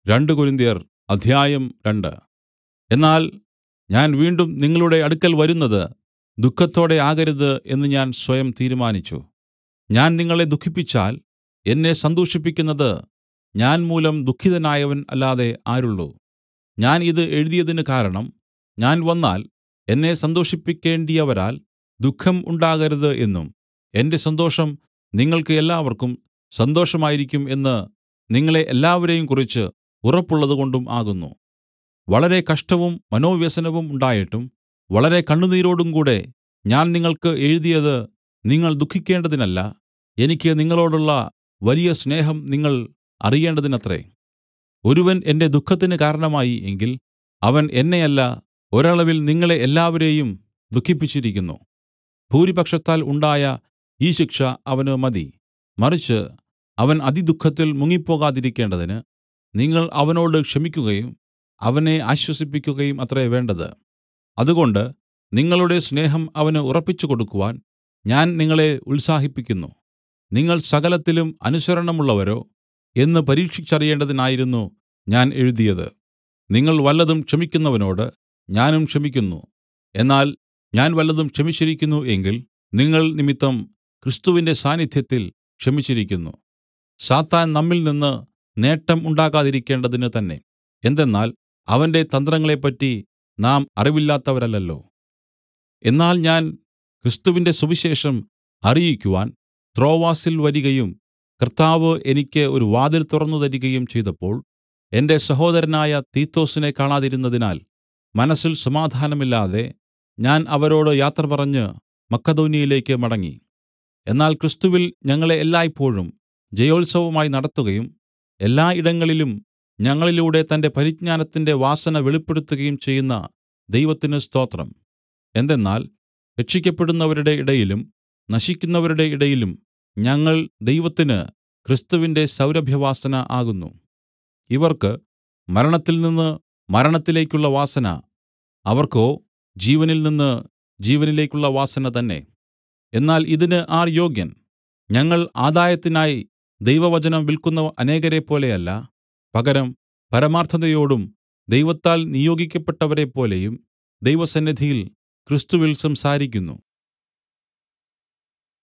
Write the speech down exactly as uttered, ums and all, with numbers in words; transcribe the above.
രണ്ട് കൊരിന്ത്യർ അധ്യായം രണ്ട്. എന്നാൽ ഞാൻ വീണ്ടും നിങ്ങളുടെ അടുക്കൽ വരുന്നത് ദുഃഖത്തോടെ ആകരുത് എന്ന് ഞാൻ സ്വയം തീരുമാനിച്ചു. ഞാൻ നിങ്ങളെ ദുഃഖിപ്പിച്ചാൽ എന്നെ സന്തോഷിപ്പിക്കുന്നത് ഞാൻ മൂലം ദുഃഖിതനായവൻ അല്ലാതെ ആരുള്ളു? ഞാൻ ഇത് എഴുതിയതിന് കാരണം, ഞാൻ വന്നാൽ എന്നെ സന്തോഷിപ്പിക്കേണ്ടിയവരാൽ ദുഃഖം ഉണ്ടാകരുത് എന്നും എന്റെ സന്തോഷം നിങ്ങൾക്ക് എല്ലാവർക്കും സന്തോഷമായിരിക്കും എന്ന് നിങ്ങളെ എല്ലാവരെയും കുറിച്ച് ഉറപ്പുള്ളതുകൊണ്ടും ആകുന്നു. വളരെ കഷ്ടവും മനോവ്യസനവും ഉണ്ടായിട്ടും വളരെ കണ്ണുനീരോടും കൂടെ ഞാൻ നിങ്ങൾക്ക് എഴുതിയത് നിങ്ങൾ ദുഃഖിക്കേണ്ടതിനല്ല, എനിക്ക് നിങ്ങളോടുള്ള വലിയ സ്നേഹം നിങ്ങൾ അറിയേണ്ടതിനത്രേ. ഒരുവൻ എന്റെ ദുഃഖത്തിന് കാരണമായി എങ്കിൽ അവൻ എന്നെയല്ല, ഒരളവിൽ നിങ്ങളെ എല്ലാവരെയും ദുഃഖിപ്പിച്ചിരിക്കുന്നു. ഭൂരിപക്ഷത്താൽ ഉണ്ടായ ഈ ശിക്ഷ അവന് മതി. മറിച്ച് അവൻ അതിദുഃഖത്തിൽ മുങ്ങിപ്പോകാതിരിക്കേണ്ടതിന് നിങ്ങൾ അവനോട് ക്ഷമിക്കുകയും അവനെ ആശ്വസിപ്പിക്കുകയും അത്രേ വേണ്ടത്. അതുകൊണ്ട് നിങ്ങളുടെ സ്നേഹം അവന് ഉറപ്പിച്ചുകൊടുക്കുവാൻ ഞാൻ നിങ്ങളെ ഉത്സാഹിപ്പിക്കുന്നു. നിങ്ങൾ സകലത്തിലും അനുസരണമുള്ളവരോ എന്ന് പരീക്ഷിച്ചറിയേണ്ടതിനായിരുന്നു ഞാൻ എഴുതിയത്. നിങ്ങൾ വല്ലതും ക്ഷമിക്കുന്നവനോട് ഞാനും ക്ഷമിക്കുന്നു. എന്നാൽ ഞാൻ വല്ലതും ക്ഷമിച്ചിരിക്കുന്നു എങ്കിൽ നിങ്ങൾ നിമിത്തം ക്രിസ്തുവിന്റെ സാന്നിദ്ധ്യത്തിൽ ക്ഷമിച്ചിരിക്കുന്നു, സാത്താൻ നമ്മിൽ നിന്ന് നേട്ടം ഉണ്ടാകാതിരിക്കേണ്ടതിന് തന്നെ. എന്തെന്നാൽ അവന്റെ തന്ത്രങ്ങളെപ്പറ്റി നാം അറിവില്ലാത്തവരല്ലല്ലോ. എന്നാൽ ഞാൻ ക്രിസ്തുവിന്റെ സുവിശേഷം അറിയിക്കുവാൻ ത്രോവാസിൽ വരികയും കർത്താവ് എനിക്ക് ഒരു വാതിൽ തുറന്നുതരികയും ചെയ്തപ്പോൾ, എന്റെ സഹോദരനായ തീത്തൊസിനെ കാണാതിരുന്നതിനാൽ മനസ്സിൽ സമാധാനമില്ലാതെ ഞാൻ അവരോട് യാത്ര പറഞ്ഞ് മക്കെദോന്യയിലേക്ക് മടങ്ങി. എന്നാൽ ക്രിസ്തുവിൽ ഞങ്ങളെ എല്ലായ്പോഴും ജയോത്സവമായി നടത്തുകയും എല്ലാ ഇടങ്ങളിലും ഞങ്ങളിലൂടെ തന്റെ പരിജ്ഞാനത്തിന്റെ വാസന വെളിപ്പെടുത്തുകയും ചെയ്യുന്ന ദൈവത്തിന് സ്തോത്രം. എന്തെന്നാൽ രക്ഷിക്കപ്പെടുന്നവരുടെ ഇടയിലും നശിക്കുന്നവരുടെ ഇടയിലും ഞങ്ങൾ ദൈവത്തിന് ക്രിസ്തുവിന്റെ സൗരഭ്യവാസന ആകുന്നു. ഇവർക്ക് മരണത്തിൽ നിന്ന് മരണത്തിലേക്കുള്ള വാസന, അവർക്കോ ജീവനിൽ നിന്ന് ജീവനിലേക്കുള്ള വാസന തന്നെ. എന്നാൽ ഇതിന് ആർ യോഗ്യൻ? ഞങ്ങൾ ആദായത്തിനായി ദൈവവചനം വിൽക്കുന്ന അനേകരെപ്പോലെയല്ല, പകരം പരമാർത്ഥതയോടും ദൈവത്താൽ നിയോഗിക്കപ്പെട്ടവരെപ്പോലെയും ദൈവസന്നിധിയിൽ ക്രിസ്തുവിൽ സംസാരിക്കുന്നു.